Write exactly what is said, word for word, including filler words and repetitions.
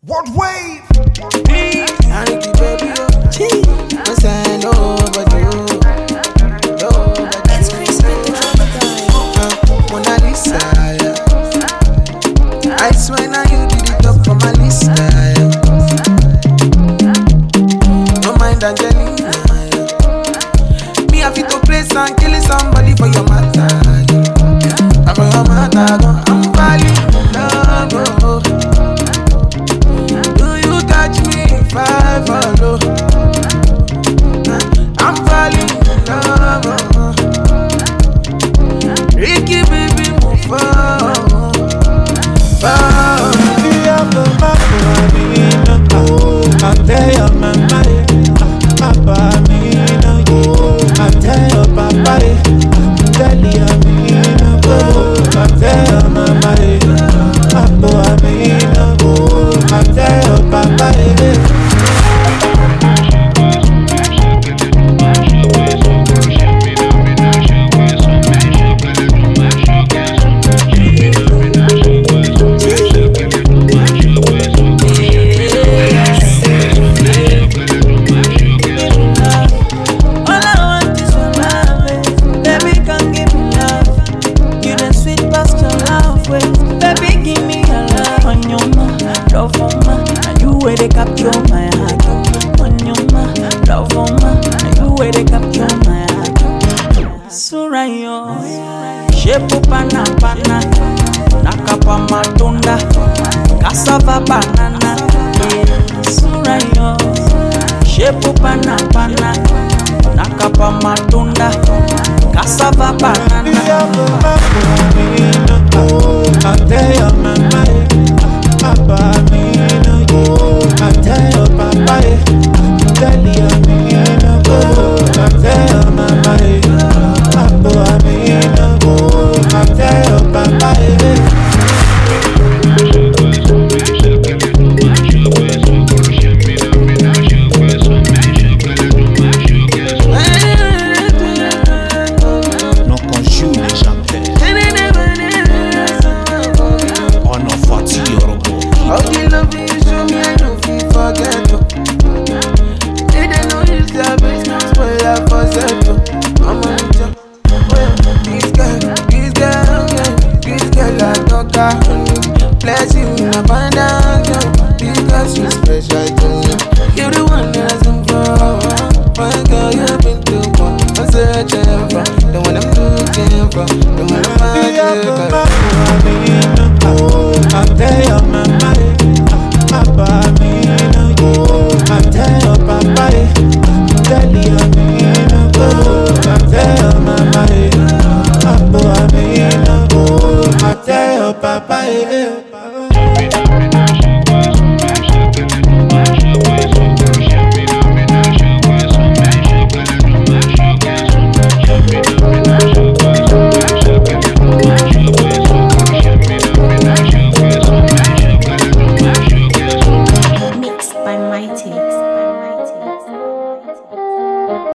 What wave? I need you, baby. Gee, I say nobody. Nobody. It's Chris with the drama guy. Mona Lisa. I swear now you did it up for my list. No mind Angelina. Me have to place and kill somebody for your matter. For your matter, I'm falling in love. Oh. Do you catch me if I follow? I'm falling in love. Oh. Ricky baby move forward. If you have the map, I'll tell your mama, Papa, me no you. I'll tell your papa, I'll tell your me no go. I'll tell your mama, Papa, me no go. I'll tell your papa, they capture my heart. On your ma, love on ma, you where they capture my heart. Surayo, shepu pana pana, nakapa matunda, cassava banana. Surayo, shepu pana pana, nakapa matunda, cassava banana. I'll tell your mama, Papa, me no you. I'll tell your papa, I'll tell your me no go. I'll tell your mama, Papa, me no go. I'll tell your papa, non congiune jamais. On en fatigue how you love me, show me I know feel forget you. They don't know you say business for your facet. I'm a ninja. This girl, this girl, this girl I talk her. Bless you in abundance. This girl she's special to me. You're the one that I'm for. My girl, you've been too far. I'm searching for the one I'm looking for, the one I'm finding. I'll tell